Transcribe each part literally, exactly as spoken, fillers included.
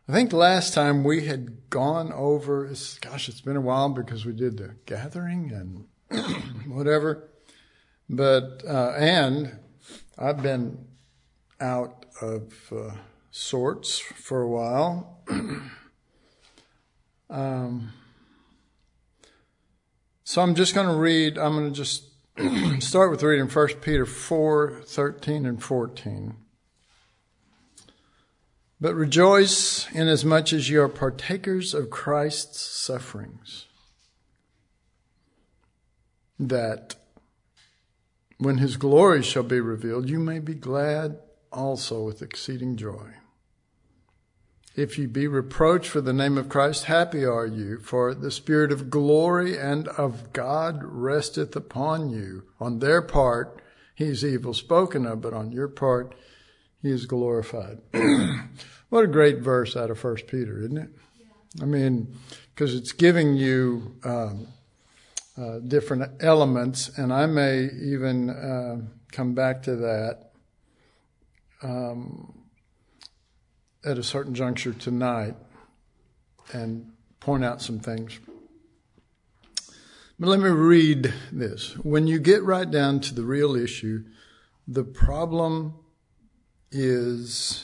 I think last time we had gone over, it's, gosh, it's been a while because we did the gathering and whatever. But, uh, and I've been out of uh, sorts for a while. um, so I'm just going to read, I'm going to just start with reading First Peter four, thirteen and fourteen. But rejoice inasmuch as you are partakers of Christ's sufferings, that when his glory shall be revealed, you may be glad also with exceeding joy. If you be reproached for the name of Christ, happy are you, for the Spirit of glory and of God resteth upon you. On their part, he is evil spoken of, but on your part, he is glorified. What a great verse out of First Peter, isn't it? Yeah. I mean, because it's giving you um, uh, different elements, and I may even uh, come back to that um, at a certain juncture tonight and point out some things. But let me read this. When you get right down to the real issue, the problem is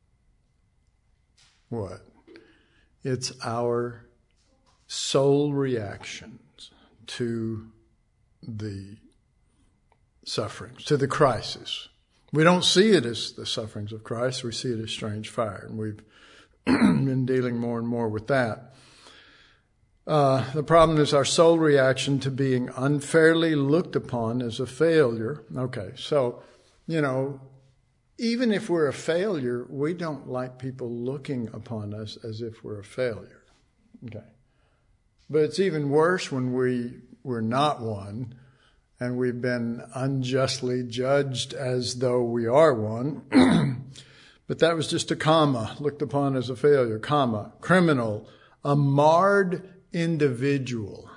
what? It's our soul reactions to the sufferings, to the crisis. We don't see it as the sufferings of Christ. We see it as strange fire. And we've been dealing more and more with that. Uh, the problem is our soul reaction to being unfairly looked upon as a failure. Okay, so, you know, even if we're a failure, we don't like people looking upon us as if we're a failure. Okay. But it's even worse when we, we're not one and we've been unjustly judged as though we are one. But that was just a comma, looked upon as a failure, comma, criminal, a marred individual.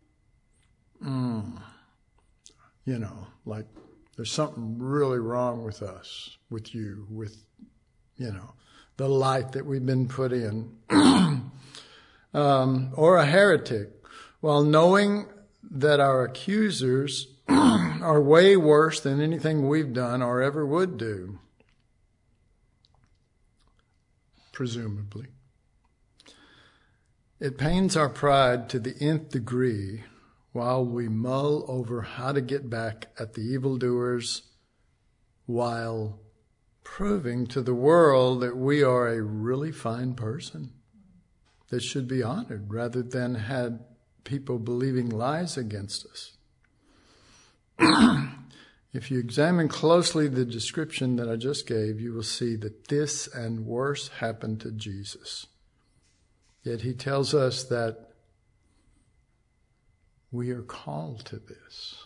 Mm. You know, like there's something really wrong with us, with you, with, you know, the light that we've been put in. um, or a heretic, while knowing that our accusers are way worse than anything we've done or ever would do. Presumably. It pains our pride to the nth degree while we mull over how to get back at the evildoers, while proving to the world that we are a really fine person that should be honored, rather than had people believing lies against us. If you examine closely the description that I just gave, you will see that this and worse happened to Jesus. Yet he tells us that we are called to this.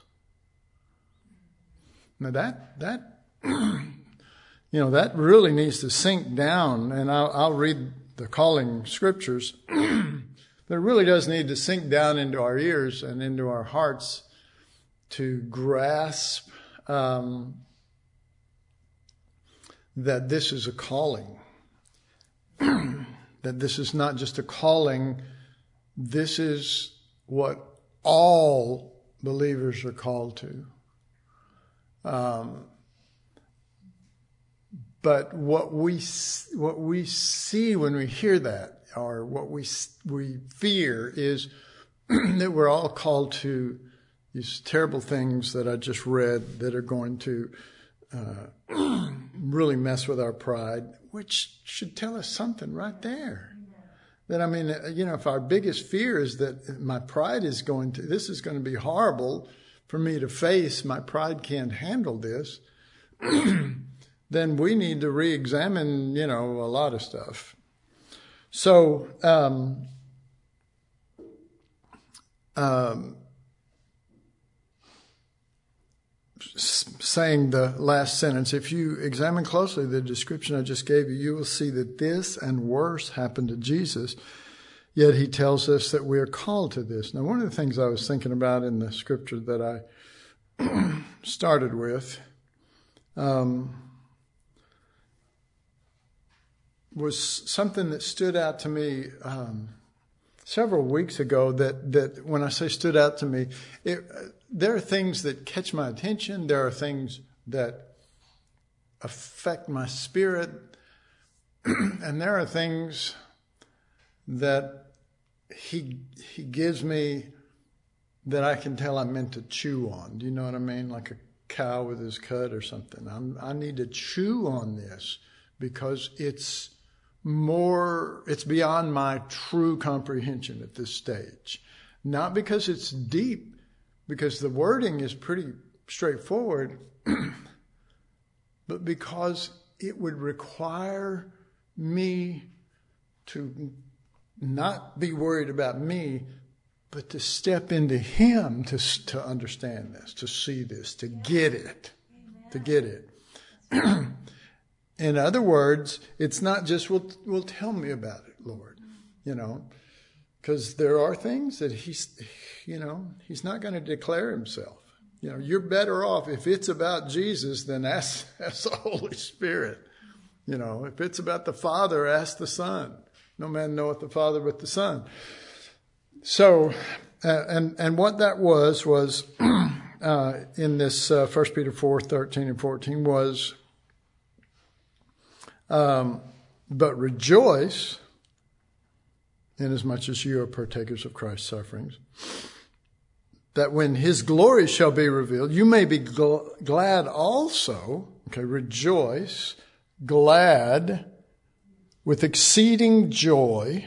Now that, that, you know, that really needs to sink down, and I'll, I'll read the calling scriptures. But it really does need to sink down into our ears and into our hearts to grasp um, that this is a calling. That this is not just a calling, this is what all believers are called to. Um, but what we what we see when we hear that, or what we we fear, is that we're all called to these terrible things that I just read that are going to uh, really mess with our pride, which should tell us something right there. That, I mean, you know, if our biggest fear is that my pride is going to, this is going to be horrible for me to face, my pride can't handle this, then we need to re-examine, you know, a lot of stuff. So, um, um, saying the last sentence, if you examine closely the description I just gave you, you will see that this and worse happened to Jesus. Yet he tells us that we are called to this. Now, one of the things I was thinking about in the scripture that I started with, um, was something that stood out to me um, several weeks ago. That that when I say stood out to me, it, there are things that catch my attention. There are things that affect my spirit, and there are things that he he gives me that I can tell I'm meant to chew on. Do you know what I mean? Like a cow with his cud or something. I'm, I need to chew on this because it's more, it's beyond my true comprehension at this stage. Not because it's deep, because the wording is pretty straightforward, but because it would require me to not be worried about me, but to step into him to to understand this, to see this, to get it, to get it. In other words, it's not just, well, well, tell me about it, Lord, you know, because there are things that he's, you know, he's not going to declare himself. You know, you're better off if it's about Jesus, then ask, ask the Holy Spirit. You know, if it's about the Father, ask the Son. No man knoweth the Father but the Son. So, uh, and and what that was, was uh, in this uh, First Peter four, thirteen and fourteen was, um, but rejoice inasmuch as you are partakers of Christ's sufferings, that when his glory shall be revealed, you may be gl- glad also, okay, rejoice, glad, with exceeding joy,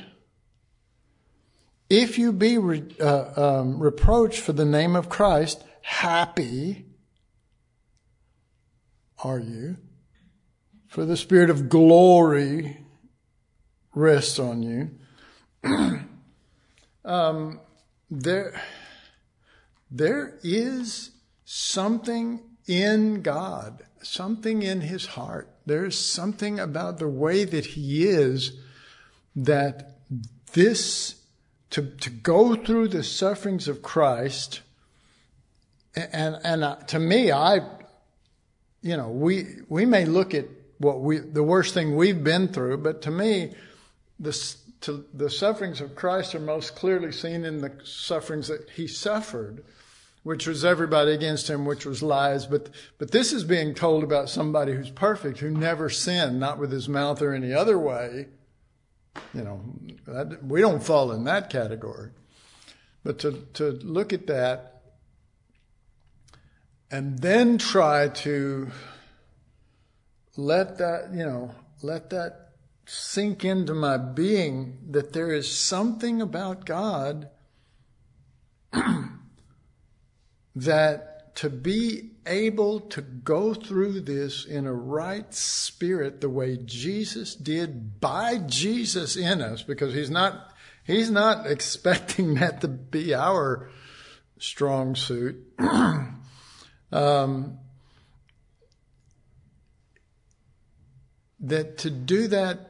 if you be re- uh, um, reproached for the name of Christ, happy are you, for the Spirit of glory rests on you. um, there, there is something in God, something in his heart. There's something about the way that he is that this, to, to go through the sufferings of Christ, and, and uh, to me, I, you know, we, we may look at what we, the worst thing we've been through, but to me, the, to, the sufferings of Christ are most clearly seen in the sufferings that he suffered, which was everybody against him, which was lies. But but this is being told about somebody who's perfect, who never sinned, not with his mouth or any other way. You know, that, we don't fall in that category. But to, to look at that and then try to let that, you know, let that sink into my being, that there is something about God that to be able to go through this in a right spirit the way Jesus did, by Jesus in us, because he's not he's not expecting that to be our strong suit. um, that to do that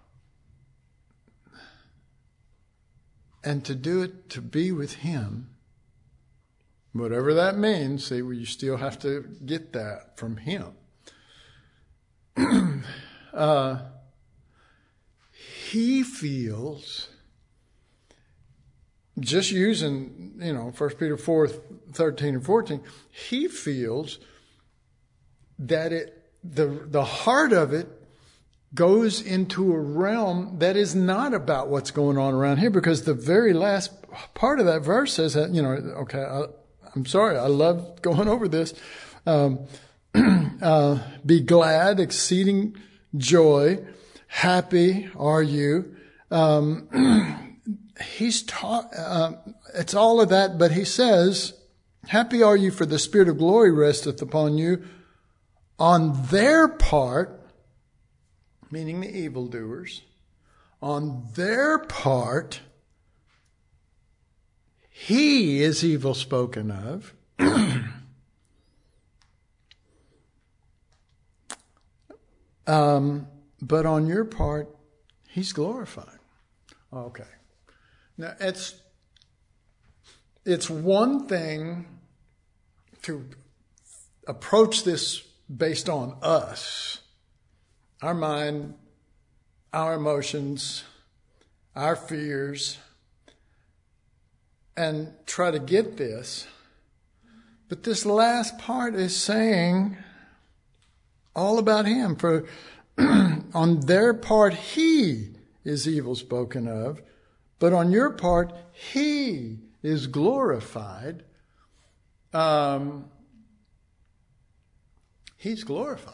and to do it to be with him, whatever that means, see, well, you still have to get that from him. uh, he feels, just using, you know, First Peter four, thirteen and fourteen, he feels that it, the, the heart of it goes into a realm that is not about what's going on around here, because the very last part of that verse says that, you know, okay, I, I'm sorry, I love going over this. Um, uh, be glad, exceeding joy, happy are you. Um, he's taught, uh, it's all of that, but he says, happy are you, for the Spirit of glory resteth upon you. On their part, meaning the evildoers, on their part, he is evil spoken of. um, but on your part, he's glorified. Okay. Now, it's, it's one thing to approach this based on us. Our mind, our emotions, our fears, and try to get this. But this last part is saying all about him. For on their part, he is evil spoken of, but on your part, he is glorified. Um, he's glorified.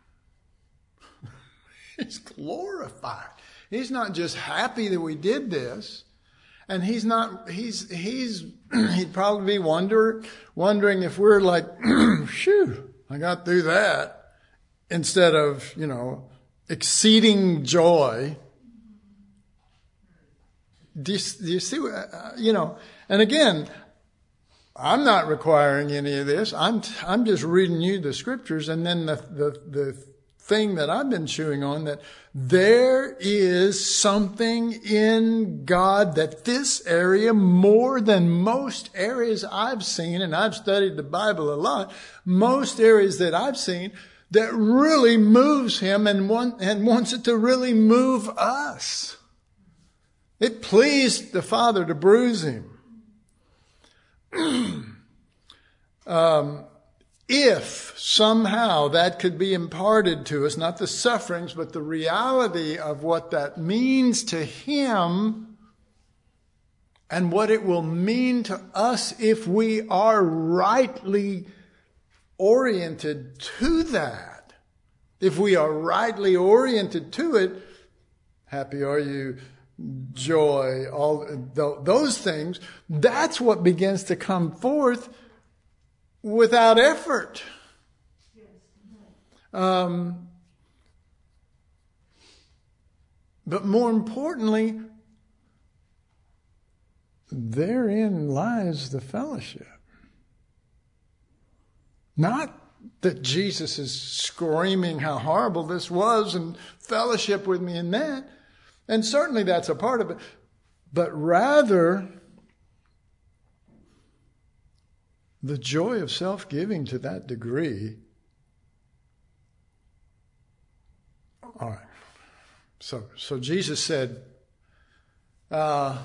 He's glorified. He's not just happy that we did this. And he's not, he's, he's, he'd probably be wonder, wondering if we're like, phew, I got through that, instead of, you know, exceeding joy. Do you, do you see, uh, you know, and again, I'm not requiring any of this. I'm, I'm just reading you the scriptures, and then the, the, the thing that I've been chewing on, that there is something in God that this area, more than most areas I've seen, and I've studied the Bible a lot, most areas that I've seen, that really moves him and, want, and wants it to really move us. It pleased the Father to bruise him. um, If somehow that could be imparted to us, not the sufferings, but the reality of what that means to him and what it will mean to us if we are rightly oriented to that. If we are rightly oriented to it, happy are you, joy, all those things, that's what begins to come forth without effort. Um, but more importantly, therein lies the fellowship. Not that Jesus is screaming how horrible this was and fellowship with me in that. And certainly that's a part of it. But rather, the joy of self-giving to that degree. All right. So, so Jesus said, uh,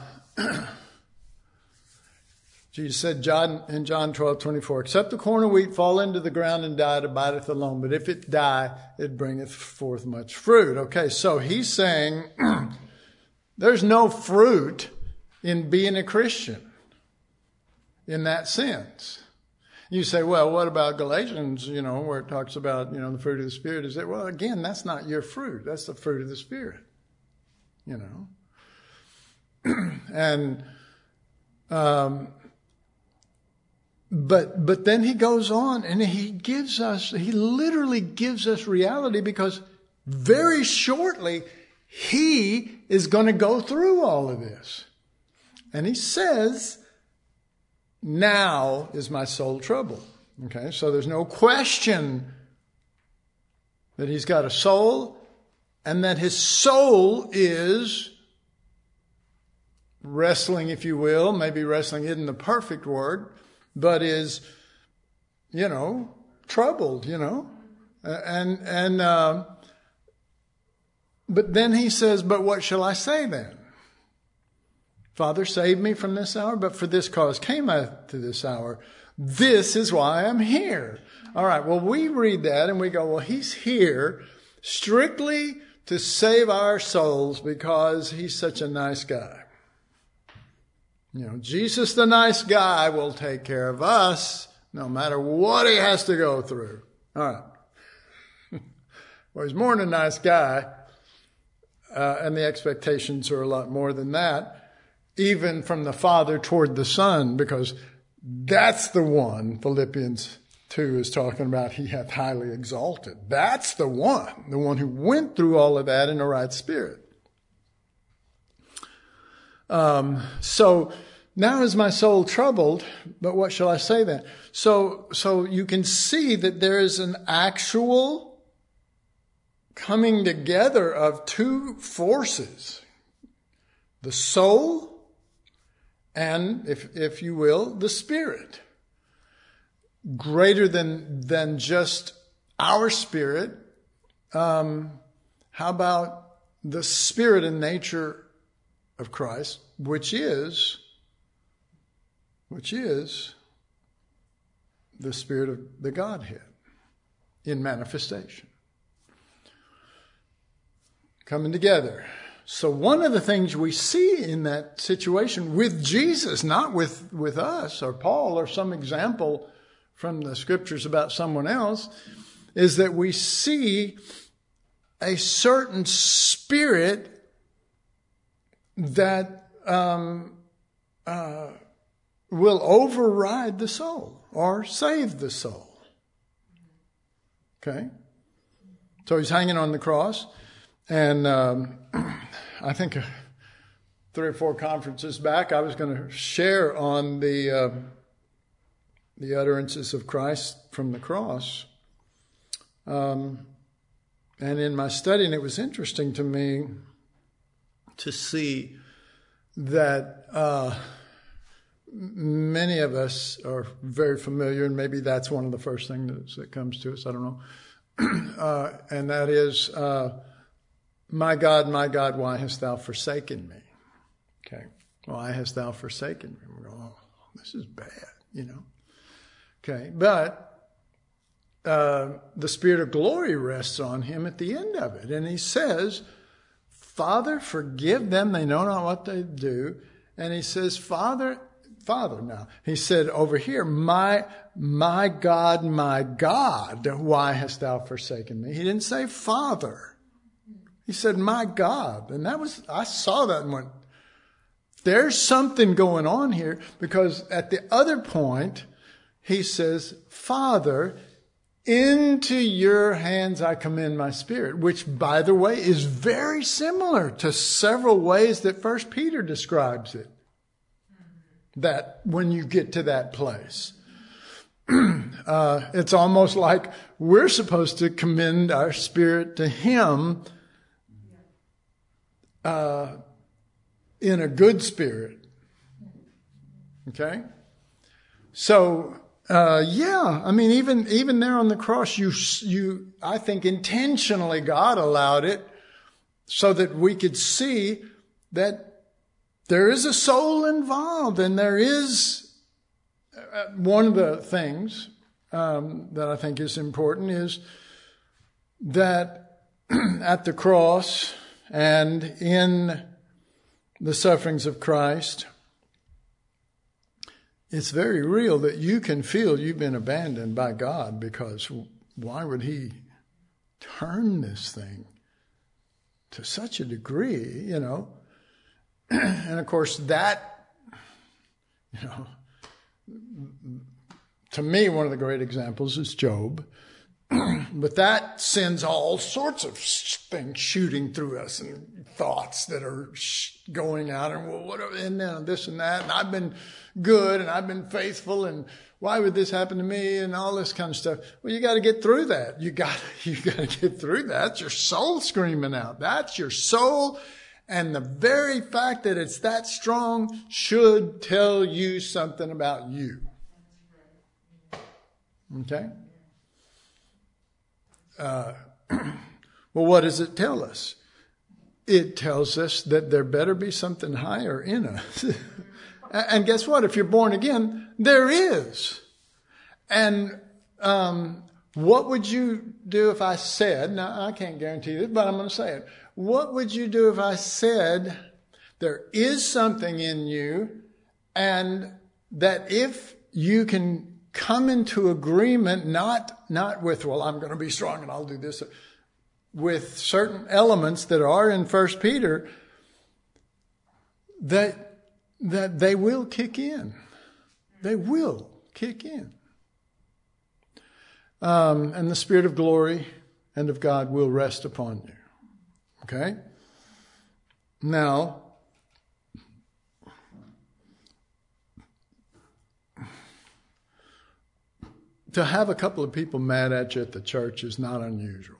Jesus said John, in John twelve twenty-four, except the corn of wheat fall into the ground and die, it abideth alone. But if it die, it bringeth forth much fruit. Okay, so he's saying there's no fruit in being a Christian in that sense. You say, well, what about Galatians, you know, where it talks about, you know, the fruit of the Spirit? Is it? Well, again, that's not your fruit. That's the fruit of the Spirit, you know. and, um, but, but then he goes on and he gives us, he literally gives us reality, because very shortly he is going to go through all of this. And he says, now is my soul troubled. Okay, so there's no question that he's got a soul, and that his soul is wrestling, if you will, maybe wrestling isn't the perfect word, but is, you know, troubled, you know. And, and, uh, but then he says, but what shall I say then? Father, save me from this hour, but for this cause came I to this hour. This is why I'm here. All right, well, we read that and we go, well, he's here strictly to save our souls because he's such a nice guy. You know, Jesus, the nice guy, will take care of us no matter what he has to go through. All right. Well, he's more than a nice guy, uh, and the expectations are a lot more than that. Even from the Father toward the Son, because that's the one Philippians two is talking about. He hath highly exalted. That's the one, the one who went through all of that in the right spirit. Um, so now is my soul troubled, but what shall I say then? So, so you can see that there is an actual coming together of two forces. The soul, and, if if you will, the Spirit. Greater than than just our spirit. Um, how about the spirit and nature of Christ, which is, which is the spirit of the Godhead in manifestation. Coming together. So one of the things we see in that situation with Jesus, not with, with us or Paul or some example from the scriptures about someone else, is that we see a certain spirit that um, uh, will override the soul or save the soul. Okay? So he's hanging on the cross. And um, I think uh, three or four conferences back, I was going to share on the uh, the utterances of Christ from the cross. Um, and in my studying, it was interesting to me to see that uh, many of us are very familiar, and maybe that's one of the first things that comes to us, I don't know. uh, and that is, uh, my God, my God, why hast thou forsaken me? Okay. Why hast thou forsaken me? We're going, oh, this is bad, you know. Okay. But uh, the Spirit of glory rests on him at the end of it. And he says, Father, forgive them. They know not what they do. And he says, Father, Father now. He said over here, my, my God, my God, why hast thou forsaken me? He didn't say Father. He said, my God. And that was, I saw that and went, there's something going on here, because at the other point, he says, Father, into your hands I commend my spirit, which, by the way, is very similar to several ways that First Peter describes it. That when you get to that place, uh, it's almost like we're supposed to commend our spirit to him uh, in a good spirit. Okay? So, uh, yeah, I mean, even, even there on the cross, you, you, I think intentionally God allowed it so that we could see that there is a soul involved, and there is uh, one of the things um, that I think is important is that at the cross and in the sufferings of Christ, it's very real that you can feel you've been abandoned by God, because why would he turn this thing to such a degree, you know? And of course that, you know, to me, one of the great examples is Job. But that sends all sorts of things shooting through us, and thoughts that are going out, and well, what, and then this and that, and I've been good, and I've been faithful, and why would this happen to me, and all this kind of stuff. Well, you got to get through that. You got, you got to get through that. That's your soul screaming out. That's your soul. And the very fact that it's that strong should tell you something about you. Okay? Uh, well, what does it tell us? It tells us that there better be something higher in us. And guess what? If you're born again, there is. And um, what would you do if I said, now I can't guarantee this, but I'm going to say it. What would you do if I said there is something in you, and that if you can come into agreement, not, not with, well, I'm going to be strong and I'll do this, with certain elements that are in First Peter, that, that they will kick in. They will kick in. Um, and the Spirit of glory and of God will rest upon you. Okay? Now, to have a couple of people mad at you at the church is not unusual.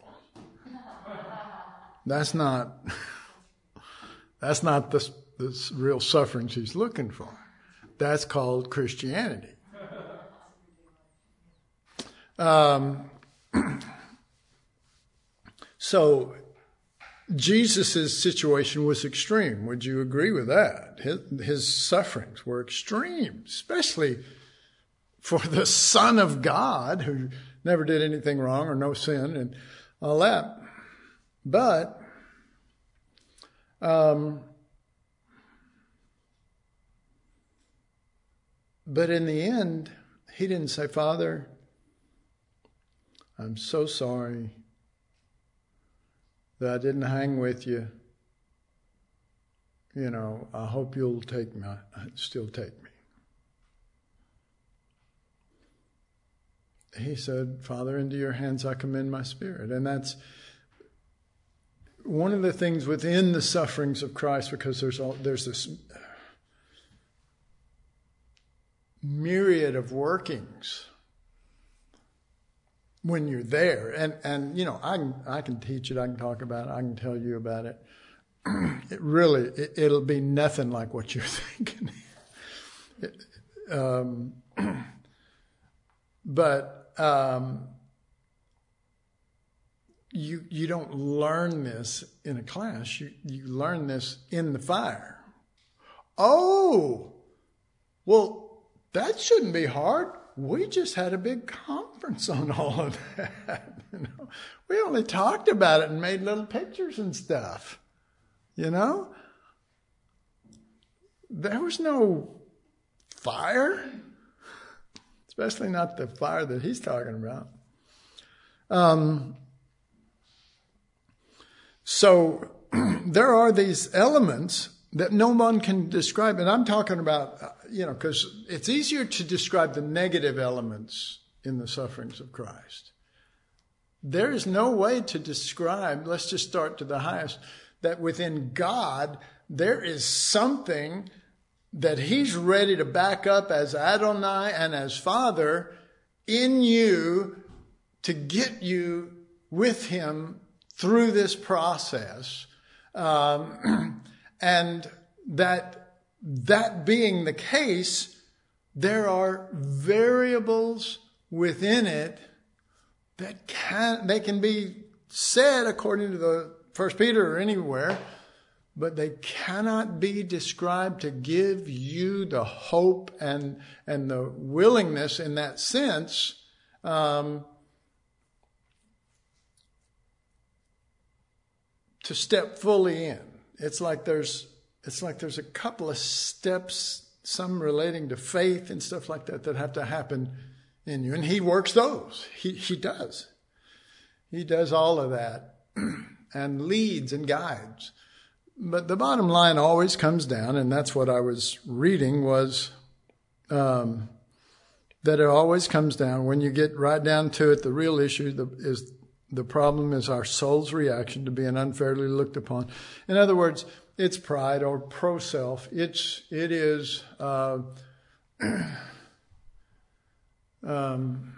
That's not, that's not the, the real sufferings he's looking for. That's called Christianity. Um, so, Jesus' situation was extreme. Would you agree with that? His, his sufferings were extreme, especially for the Son of God who never did anything wrong or no sin and all that. But um, but in the end, he didn't say, Father, I'm so sorry that I didn't hang with you. You know, I hope you'll take me, still take me. He said, Father, into your hands I commend my spirit. And that's one of the things within the sufferings of Christ, because there's all, there's this myriad of workings when you're there. And, and you know, I can, I can teach it, I can talk about it, I can tell you about it. It really, it, it'll be nothing like what you're thinking. It, um, but um, you you don't learn this in a class. You you learn this in the fire. Oh, well, that shouldn't be hard. We just had a big conference on all of that. You know, we only talked about it and made little pictures and stuff. You know, there was no fire, especially not the fire that he's talking about. Um, so there are these elements that no one can describe. And I'm talking about, you know, because it's easier to describe the negative elements in the sufferings of Christ. There is no way to describe, let's just start to the highest, that within God, there is something that he's ready to back up as Adonai and as Father in you to get you with him through this process. Um, and that, that being the case, there are variables within it that can, they can be said according to the First Peter or anywhere, but they cannot be described to give you the hope and and the willingness in that sense um, to step fully in. It's like there's it's like there's a couple of steps, some relating to faith and stuff like that, that have to happen in you, and he works those. He he does. He does all of that. And leads and guides. But the bottom line always comes down, and that's what I was reading, was um, that it always comes down, when you get right down to it, the real issue the, is the problem is our soul's reaction to being unfairly looked upon. In other words, it's pride or pro-self. It's, it is... Uh, um,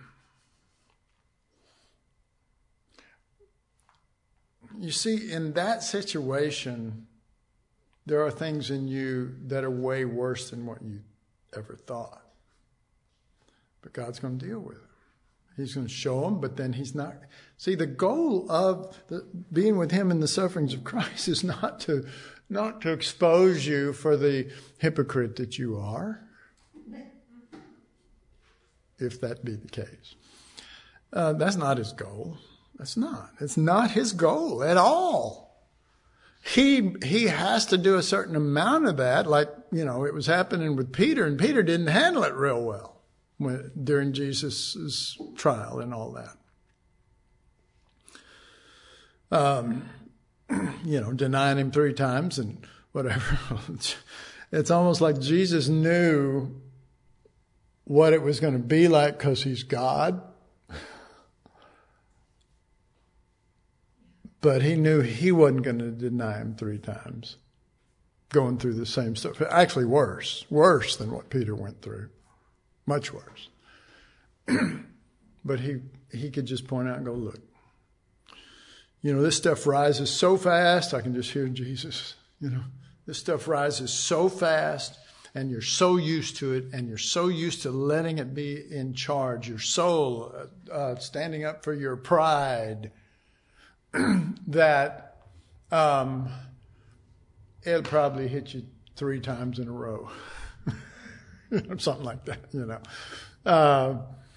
You see, in that situation, there are things in you that are way worse than what you ever thought. But God's going to deal with it. He's going to show them, but then he's not. See, the goal of the, being with him in the sufferings of Christ is not to, not to expose you for the hypocrite that you are, if that be the case. Uh, that's not his goal. That's not. It's not his goal at all. He he has to do a certain amount of that, like, you know, it was happening with Peter, and Peter didn't handle it real well when, during Jesus' trial and all that. Um, you know, denying him three times and whatever. It's almost like Jesus knew what it was going to be like because he's God. But he knew he wasn't going to deny him three times, going through the same stuff. Actually worse, worse than what Peter went through. Much worse. But he, he could just point out and go, look, you know, this stuff rises so fast. I can just hear Jesus, you know, this stuff rises so fast, and you're so used to it, and you're so used to letting it be in charge. Your soul uh, uh, standing up for your pride. that um, it'll probably hit you three times in a row. Something like that, you know. Uh,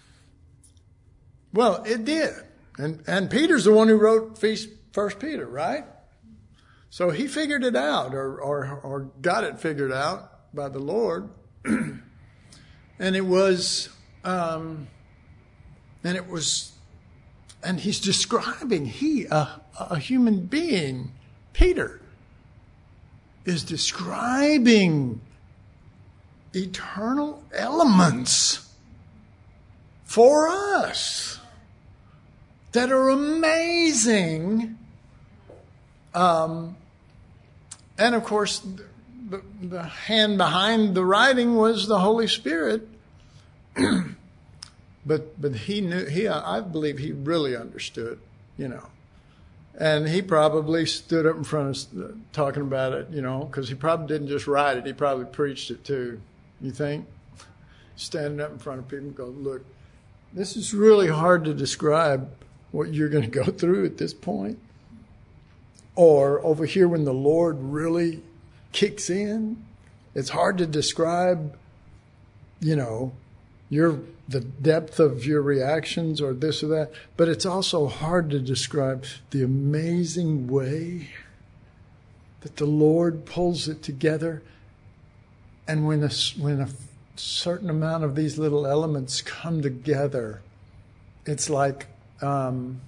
well, it did. And and Peter's the one who wrote First Peter, right? So he figured it out, or, or, or got it figured out by the Lord. And it was, um, and it was, and he's describing, he, a, a human being, Peter, is describing eternal elements for us that are amazing. Um, and of course, the, the hand behind the writing was the Holy Spirit. but but he knew, he I believe he really understood, you know. And he probably stood up in front of us uh, talking about it, you know, because he probably didn't just write it. He probably preached it too, you think? Standing up in front of people and going, look, this is really hard to describe what you're going to go through at this point. Or over here when the Lord really kicks in, it's hard to describe, you know, your the depth of your reactions or this or that. But it's also hard to describe the amazing way that the Lord pulls it together. And when a, when a certain amount of these little elements come together, it's like, um,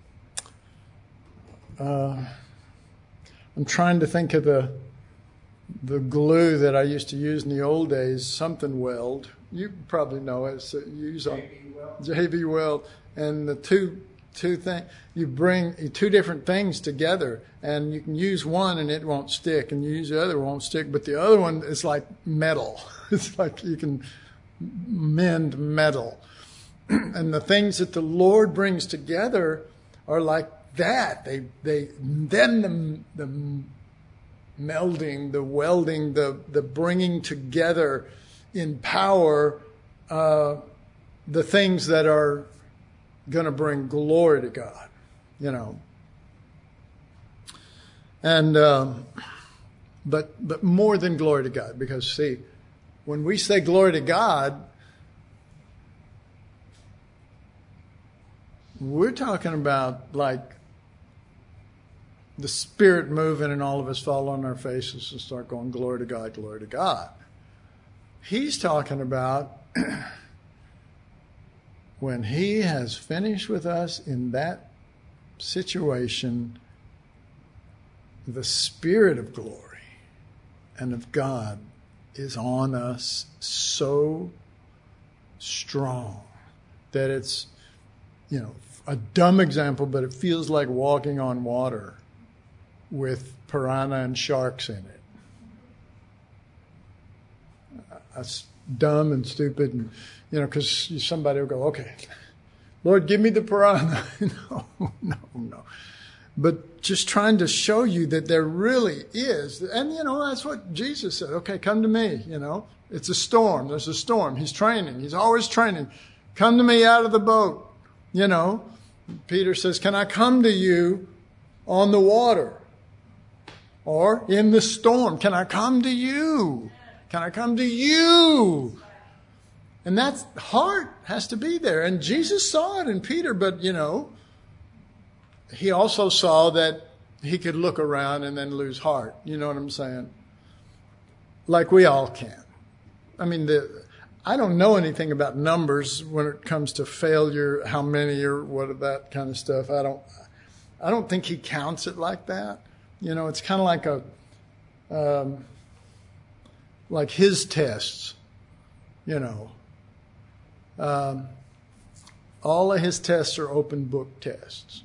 uh, I'm trying to think of the the glue that I used to use in the old days, something weld. You probably know it. So you use on J B Weld, and the two two thing you bring two different things together, and you can use one and it won't stick, and you use the other, it won't stick. But the other one is like metal. It's like you can mend metal, and the things that the Lord brings together are like that. They they then the the melding, the welding, the the bringing together in power, uh, the things that are going to bring glory to God, you know. And um, but but more than glory to God, because see, when we say glory to God, we're talking about like the Spirit moving and all of us fall on our faces and start going, glory to God, glory to God. He's talking about when he has finished with us in that situation, the Spirit of glory and of God is on us so strong that it's, you know, a dumb example, but it feels like walking on water with piranha and sharks in it. That's dumb and stupid, and you know, because somebody will go, okay, Lord, give me the piranha. no, no, no. But just trying to show you that there really is, and you know, that's what Jesus said. Okay, come to me. You know, it's a storm. There's a storm. He's training. He's always training. Come to me out of the boat. You know, Peter says, can I come to you on the water? Or in the storm, can I come to you? Can I come to you? And that heart has to be there. And Jesus saw it in Peter, but, you know, he also saw that he could look around and then lose heart. You know what I'm saying? Like we all can. I mean, the, I don't know anything about numbers when it comes to failure, how many or what of that kind of stuff. I don't, I don't think he counts it like that. You know, it's kind of like a, um, like his tests, you know. Um, all of his tests are open book tests.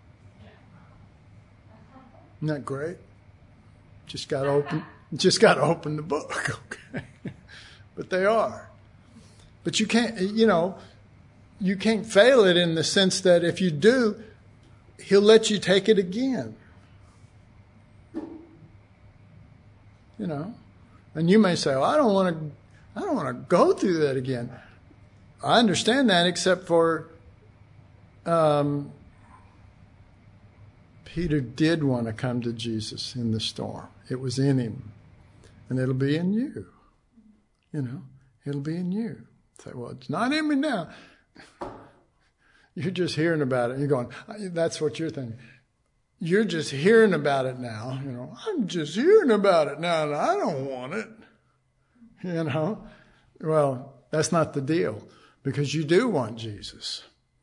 Isn't that great? Just got to open, just got to open the book, okay? But they are. But you can't, you know, you can't fail it in the sense that if you do, he'll let you take it again. You know, and you may say, well, I don't want to, I don't want to go through that again. I understand that, except for um, Peter did want to come to Jesus in the storm. It was in him. And it'll be in you. You know, it'll be in you. Say, well, it's not in me now. You're just hearing about it. You're going, that's what you're thinking. You're just hearing about it now. You know, I'm just hearing about it now and I don't want it. You know, well, that's not the deal, because you do want Jesus.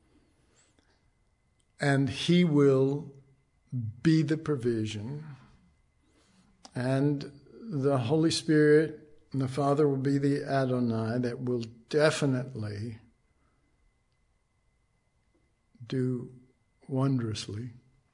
And he will be the provision, and the Holy Spirit and the Father will be the Adonai that will definitely do wondrously.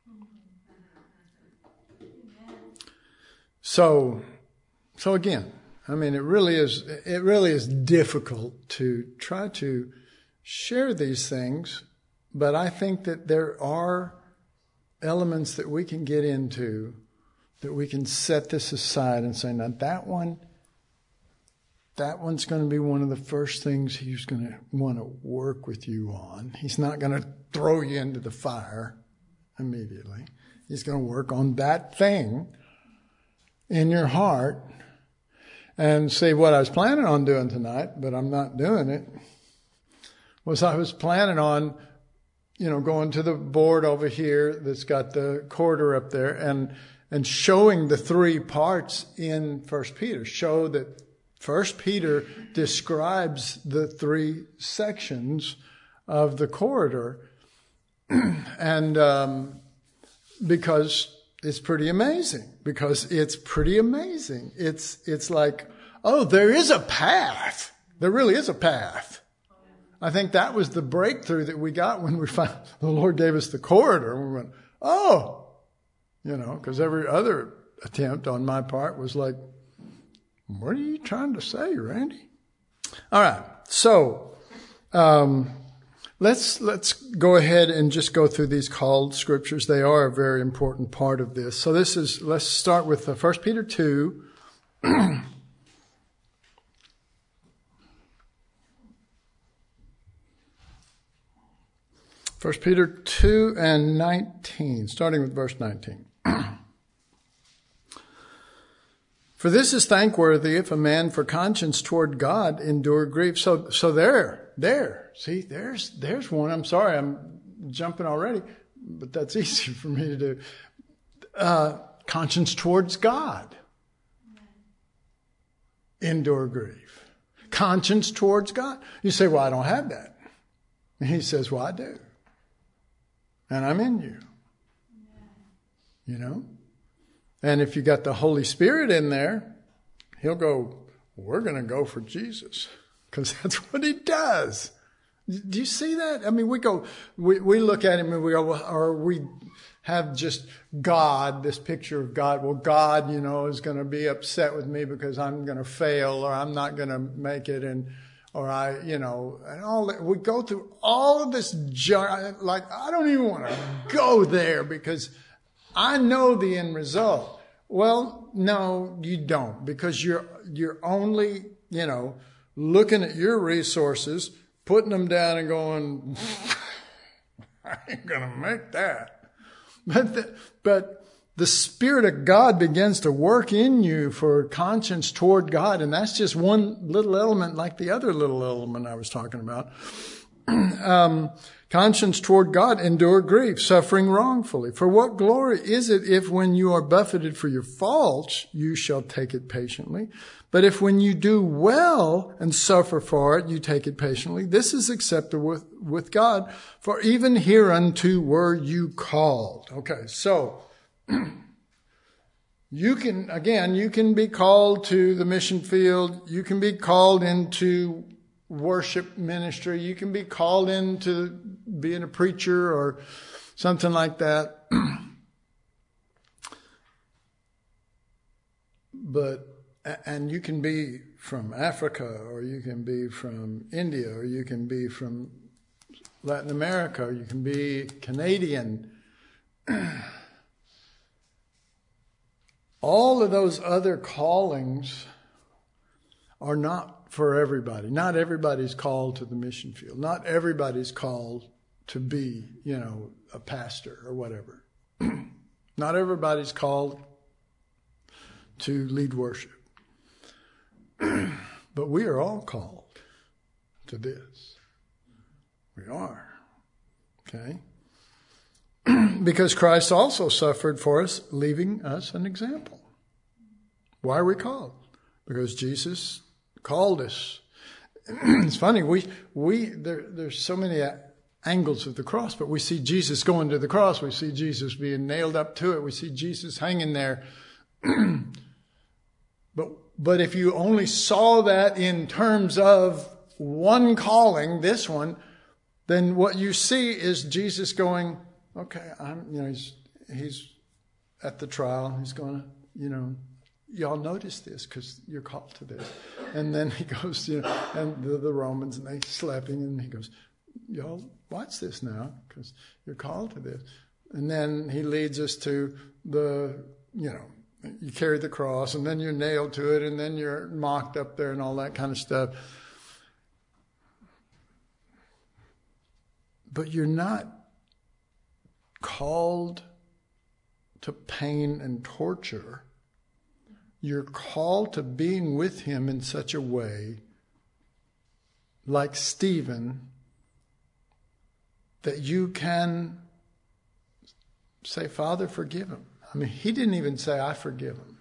So, so again, I mean, it really is, it really is difficult to try to share these things, but I think that there are elements that we can get into, that we can set this aside and say, now that one, that one's going to be one of the first things he's going to want to work with you on. He's not going to throw you into the fire immediately. He's going to work on that thing in your heart. And see, what I was planning on doing tonight, but I'm not doing it, was I was planning on, you know, going to the board over here that's got the quarter up there and and showing the three parts in First Peter. Show that First Peter describes the three sections of the corridor. and um, because it's pretty amazing. Because it's pretty amazing. It's it's like, oh, there is a path. There really is a path. I think that was the breakthrough that we got when we found the Lord gave us the corridor. And we went, oh, you know, because every other attempt on my part was like, what are you trying to say, Randy? All right. So, um, let's, let's go ahead and just go through these called scriptures. They are a very important part of this. So this is, let's start with uh, First Peter two. First Peter two and nineteen, starting with verse nineteen. For this is thankworthy if a man for conscience toward God endure grief. So, so there, there, see, there's, there's one. I'm sorry, I'm jumping already, but that's easy for me to do. Uh, conscience towards God. Endure grief. Conscience towards God. You say, well, I don't have that. And he says, well, I do. And I'm in you. You know? And if you got the Holy Spirit in there, he'll go, we're going to go for Jesus. Because that's what he does. Do you see that? I mean, we go, we, we look at him and we go, or we have just God, this picture of God. Well, God, you know, is going to be upset with me because I'm going to fail or I'm not going to make it. And, or I, you know, and all that. We go through all of this junk. Like, I don't even want to go there because I know the end result. Well, no, you don't, because you're, you're only, you know, looking at your resources, putting them down and going, I ain't going to make that. But the, but the Spirit of God begins to work in you for conscience toward God. And that's just one little element like the other little element I was talking about. um, Conscience toward God, endure grief, suffering wrongfully. For what glory is it if when you are buffeted for your faults, you shall take it patiently? But if when you do well and suffer for it, you take it patiently, this is acceptable with, with God. For even hereunto were you called. Okay, so you can, again, you can be called to the mission field. You can be called into worship ministry. You can be called into being a preacher or something like that. But, and you can be from Africa, or you can be from India, or you can be from Latin America, or you can be Canadian. All of those other callings are not for everybody. Not everybody's called to the mission field. Not everybody's called to be, you know, a pastor or whatever. Not everybody's called to lead worship. But we are all called to this. We are. Okay? Because Christ also suffered for us, leaving us an example. Why are we called? Because Jesus called us. It's funny, we we there there's so many angles of the cross, but we see Jesus going to the cross. We see Jesus being nailed up to it. We see Jesus hanging there. but but if you only saw that in terms of one calling, this one, then what you see is Jesus going, okay, I'm you know he's he's at the trial. He's going to you know. Y'all notice this because you're called to this. And then he goes, you know, and the, the Romans, and they slap him, and he goes, y'all watch this now because you're called to this. And then he leads us to the, you know, you carry the cross, and then you're nailed to it, and then you're mocked up there and all that kind of stuff. But you're not called to pain and torture. You're called to being with him in such a way, like Stephen, that you can say, Father, forgive him. I mean, he didn't even say, I forgive him.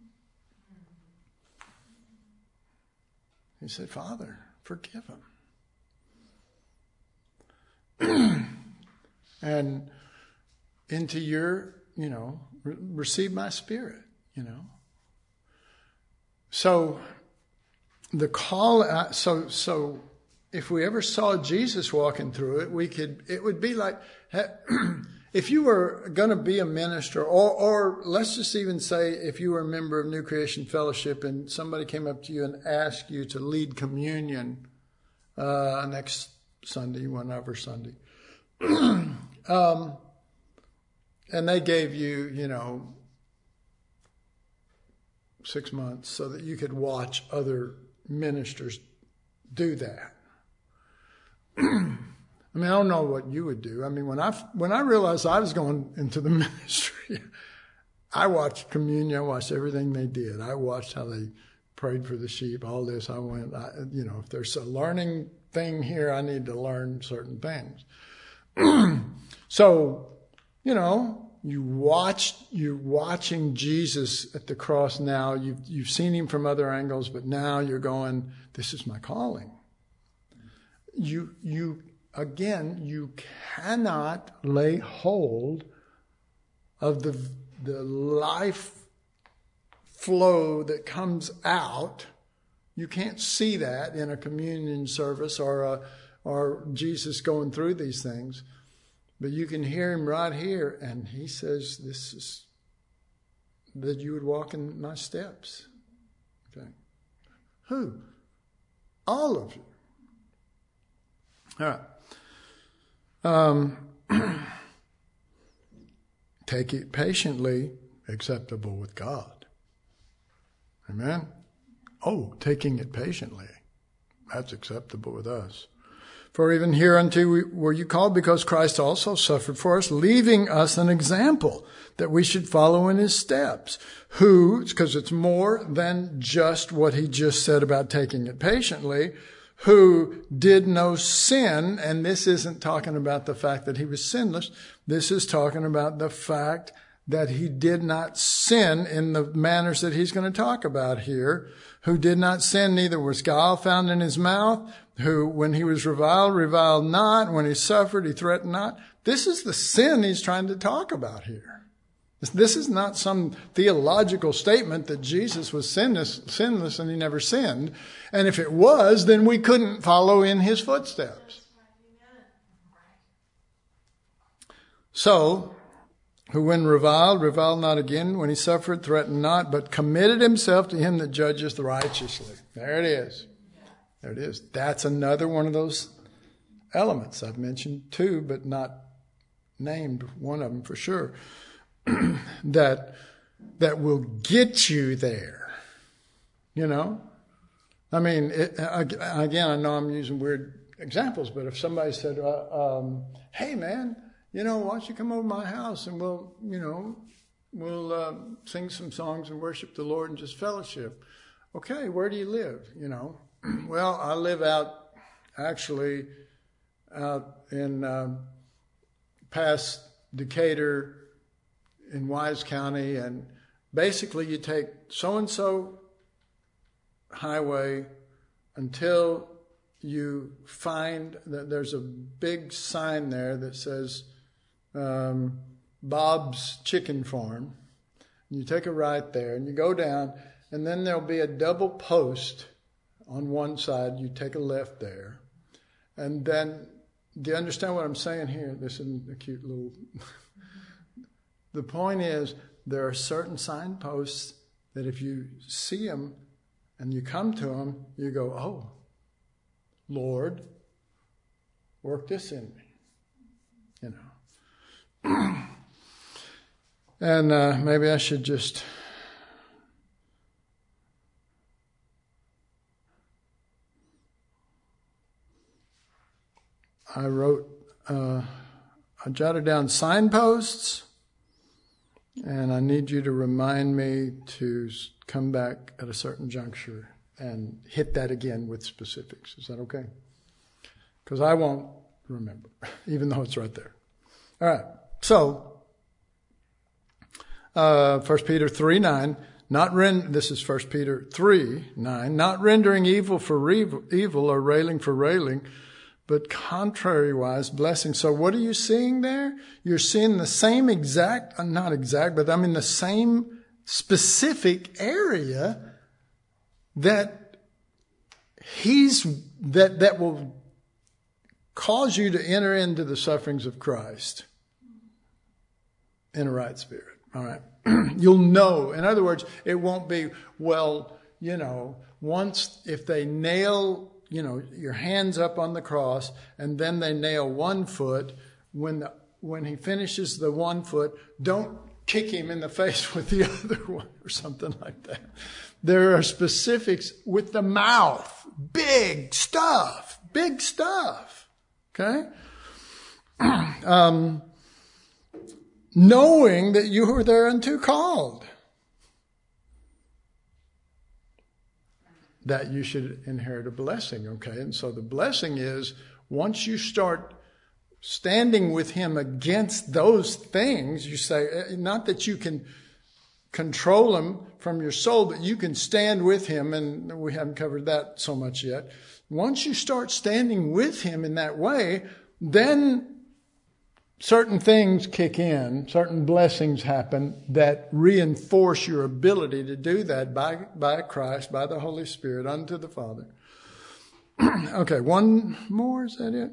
He said, Father, forgive him. And into your, you know, re- receive my spirit, you know. So the call, so so if we ever saw Jesus walking through it, we could, it would be like, if you were going to be a minister, or, or let's just even say if you were a member of New Creation Fellowship and somebody came up to you and asked you to lead communion uh, next Sunday, whenever Sunday, um, and they gave you, you know, six months so that you could watch other ministers do that. I mean, I don't know what you would do. I mean, when I when I realized I was going into the ministry, I watched communion. I watched everything they did. I watched how they prayed for the sheep, all this. I went, I, you know, if there's a learning thing here, I need to learn certain things. So, you know, You watched, you're watching Jesus at the cross now. You've, you've seen him from other angles, but now you're going, this is my calling. You, you, again, you cannot lay hold of the, the life flow that comes out. You can't see that in a communion service or a, or Jesus going through these things. But you can hear him right here, and he says, this is that you would walk in my steps. Okay. Who? All of you. All right. Um, take it patiently, acceptable with God. Amen? Oh, taking it patiently. That's acceptable with us. For even hereunto were you called, because Christ also suffered for us, leaving us an example that we should follow in his steps. Who, because it's more than just what he just said about taking it patiently, who did no sin, and this isn't talking about the fact that he was sinless. This is talking about the fact that he did not sin in the manners that he's going to talk about here. Who did not sin, neither was guile found in his mouth. Who, when he was reviled, reviled not. When he suffered, he threatened not. This is the sin he's trying to talk about here. This is not some theological statement that Jesus was sinless, sinless and he never sinned. And if it was, then we couldn't follow in his footsteps. So, who when reviled, reviled not again. When he suffered, threatened not, but committed himself to him that judgeth righteously. There it is. There it is. That's another one of those elements. I've mentioned two, but not named one of them for sure. that that will get you there. You know? I mean, it, again, I know I'm using weird examples, but if somebody said, uh, um, hey, man, you know, why don't you come over to my house and we'll, you know, we'll uh, sing some songs and worship the Lord and just fellowship. Okay, where do you live? You know, well, I live out, actually, out in uh, past Decatur in Wise County, and basically you take so-and-so highway until you find that there's a big sign there that says um, Bob's Chicken Farm. And you take a right there and you go down, and then there'll be a double post on one side. You take a left there. And then, do you understand what I'm saying here? This is a cute little... The point is, there are certain signposts that if you see them and you come to them, you go, oh, Lord, work this in me, you know. And uh, maybe I should just I wrote, uh, I jotted down signposts, and I need you to remind me to come back at a certain juncture and hit that again with specifics. Is that okay? Because I won't remember, even though it's right there. All right. So, uh, First Peter three nine, not rend- this is First Peter three nine, not rendering evil for evil, evil or railing for railing, but contrariwise blessing. So what are you seeing there? You're seeing the same exact, not exact, but I mean the same specific area that he's, that, that will cause you to enter into the sufferings of Christ in a right spirit. All right. You'll know. In other words, it won't be, well, you know, once if they nail, you know, your hands up on the cross and then they nail one foot, when the, when he finishes the one foot, don't kick him in the face with the other one or something like that. There are specifics with the mouth. Big stuff. Big stuff. Okay? um, knowing that you were thereunto called, that you should inherit a blessing. Okay? And so the blessing is, once you start standing with him against those things, you say, not that you can control them from your soul, but you can stand with him, and we haven't covered that so much yet. Once you start standing with him in that way, then certain things kick in, certain blessings happen that reinforce your ability to do that by, by Christ, by the Holy Spirit, unto the Father. Okay, one more, is that it?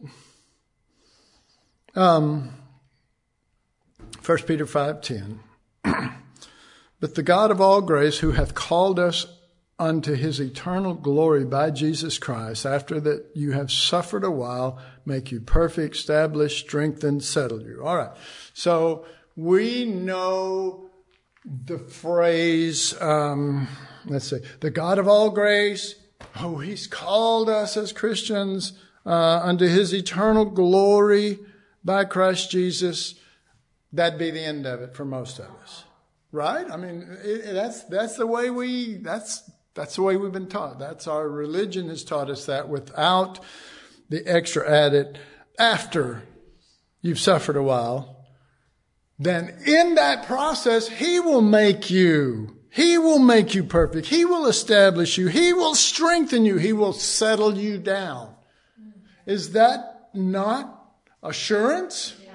Um, First Peter five ten. But the God of all grace, who hath called us unto his eternal glory by Jesus Christ, after that you have suffered a while, make you perfect, establish, strengthen, settle you. All right. So we know the phrase, um, let's see, the God of all grace, oh, he's called us as Christians uh, unto his eternal glory by Christ Jesus. That'd be the end of it for most of us. Right? I mean, it, that's that's the way we that's that's the way we've been taught. That's our religion has taught us that, without the extra added, after you've suffered a while, then in that process, he will make you. He will make you perfect. He will establish you. He will strengthen you. He will settle you down. Is that not assurance? Yeah.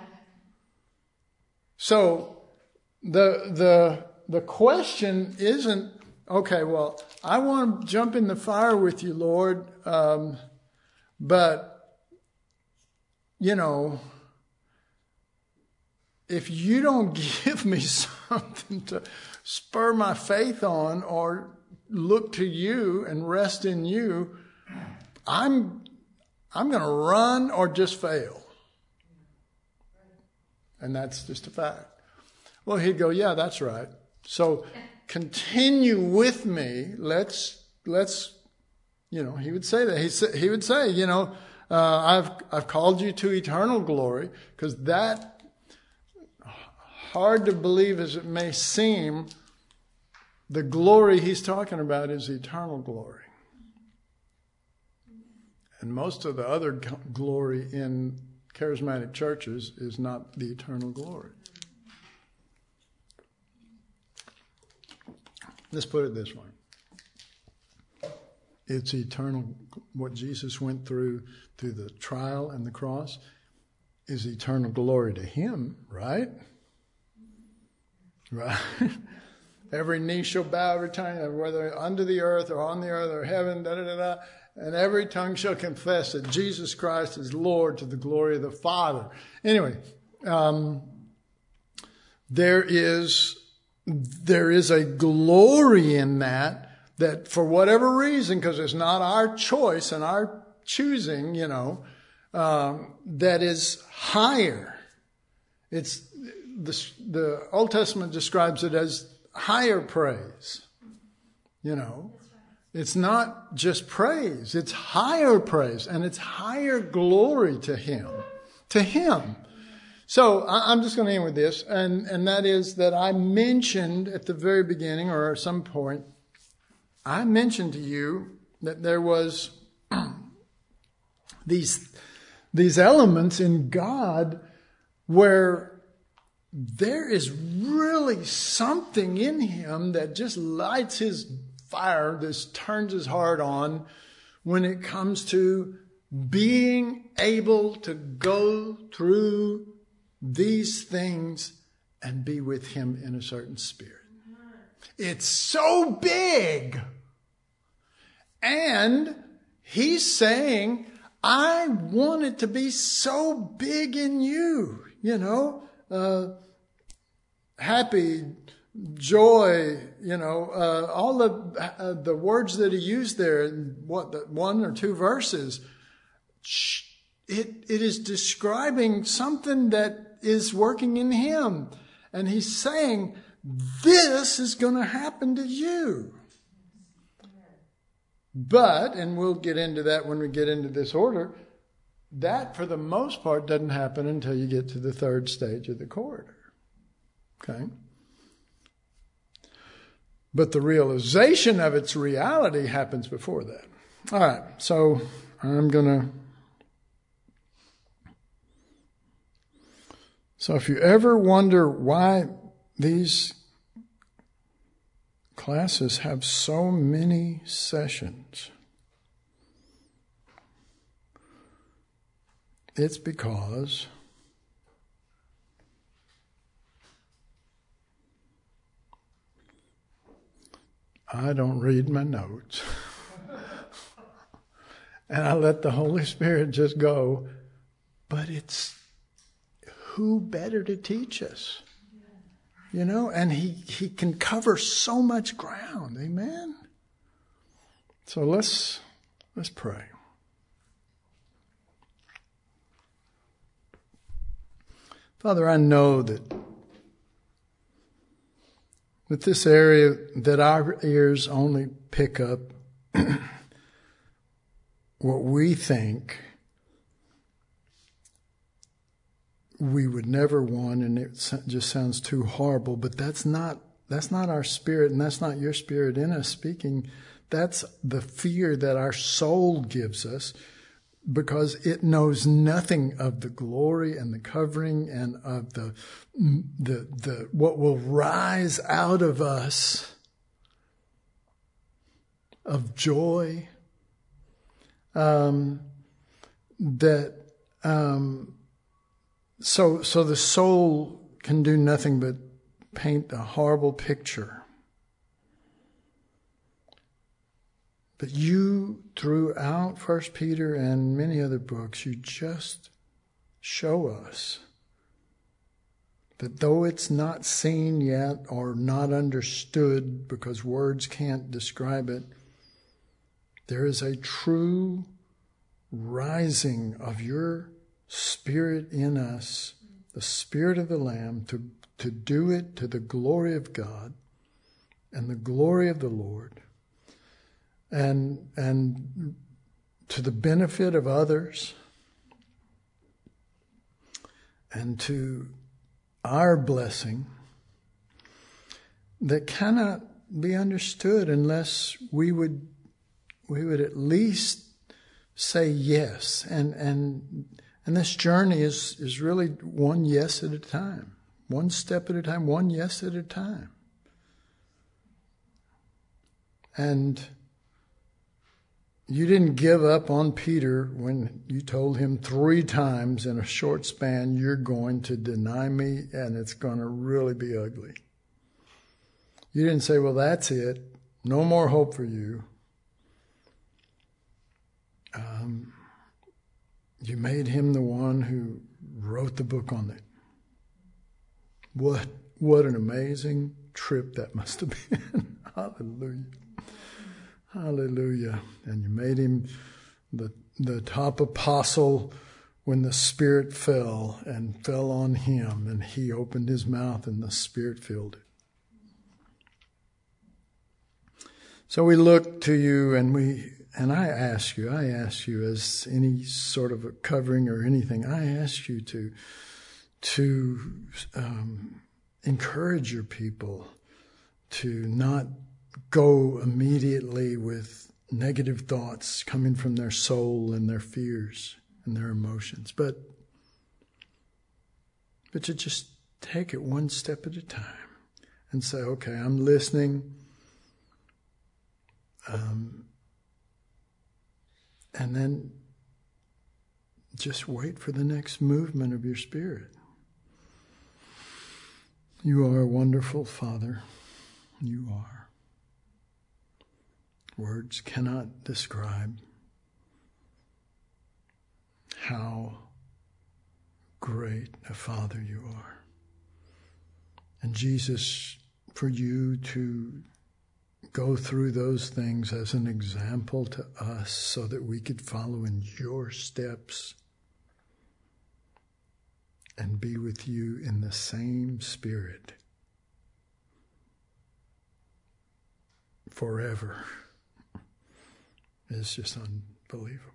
So The the the question isn't, okay, well, I want to jump in the fire with you, Lord, um, but, you know, if you don't give me something to spur my faith on or look to you and rest in you, I'm I'm going to run or just fail. And that's just a fact. Well, he'd go, yeah, that's right. So continue with me. Let's, let's, you know, he would say that. He, sa- he would say, you know, uh, I've, I've called you to eternal glory, because that hard to believe as it may seem, the glory he's talking about is eternal glory. And most of the other glory in charismatic churches is not the eternal glory. Let's put it this way. It's eternal. What Jesus went through through the trial and the cross is eternal glory to him, right? Right? Every knee shall bow, every tongue, whether under the earth or on the earth or heaven, da da da da. And every tongue shall confess that Jesus Christ is Lord to the glory of the Father. Anyway, um, there is there is a glory in that, that for whatever reason, because it's not our choice and our choosing, you know, um, that is higher. It's the, the Old Testament describes it as higher praise, you know. It's not just praise, it's higher praise, and it's higher glory to him, to him. So I'm just going to end with this, and, and that is that I mentioned at the very beginning, or at some point, I mentioned to you that there was these, these elements in God where there is really something in him that just lights his fire, this turns his heart on when it comes to being able to go through these things and be with him in a certain spirit. It's so big. And he's saying, I want it to be so big in you, you know, uh, happy, joy, you know, uh, all the uh, the words that he used there in what the one or two verses, it it is describing something that is working in him, and he's saying this is going to happen to you. But, and we'll get into that when we get into this order, that for the most part doesn't happen until you get to the third stage of the corridor. Okay? But the realization of its reality happens before that. All right, so I'm going to... So if you ever wonder why these classes have so many sessions, it's because I don't read my notes. And I let the Holy Spirit just go. But it's who better to teach us? You know, and he, he can cover so much ground. Amen? So let's let's pray. Father, I know that with this area that our ears only pick up what we think we would never want, and it just sounds too horrible, but that's not that's not our spirit, and that's not your spirit in us speaking. That's the fear that our soul gives us, because it knows nothing of the glory and the covering and of the the the what will rise out of us of joy. Um, that um, so so the soul can do nothing but paint a horrible picture. But you, throughout First Peter and many other books, you just show us that though it's not seen yet or not understood because words can't describe it, there is a true rising of your Spirit in us, the Spirit of the Lamb, to, to do it to the glory of God and the glory of the Lord. And and to the benefit of others, and to our blessing that cannot be understood unless we would we would at least say yes. And and and this journey is, is really one yes at a time. One step at a time, one yes at a time. And you didn't give up on Peter when you told him three times in a short span, you're going to deny me and it's going to really be ugly. You didn't say, well, that's it. No more hope for you. Um, you made him the one who wrote the book on it. What, what an amazing trip that must have been. Hallelujah. Hallelujah. And you made him the, the top apostle when the Spirit fell and fell on him, and he opened his mouth and the Spirit filled it. So we look to you, and we and I ask you, I ask you as any sort of a covering or anything, I ask you to to um, encourage your people to not go immediately with negative thoughts coming from their soul and their fears and their emotions, but but to just take it one step at a time and say, okay, I'm listening. Um, and then just wait for the next movement of your Spirit. You are a wonderful Father. You are. Words cannot describe how great a Father you are. And Jesus, for you to go through those things as an example to us so that we could follow in your steps and be with you in the same Spirit forever is just unbelievable.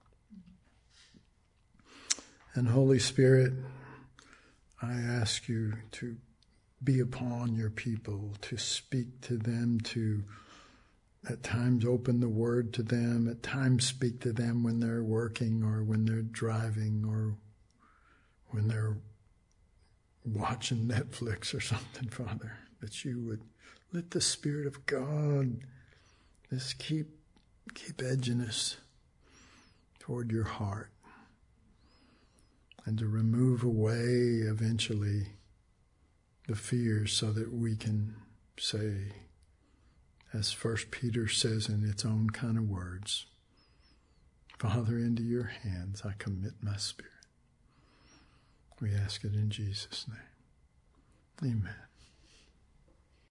And Holy Spirit, I ask you to be upon your people, to speak to them, to at times open the word to them, at times speak to them when they're working or when they're driving or when they're watching Netflix or something, Father, that you would let the Spirit of God just keep, keep edging us toward your heart and to remove away eventually the fears so that we can say, as First Peter says in its own kind of words, Father, into your hands I commit my spirit. We ask it in Jesus' name. Amen.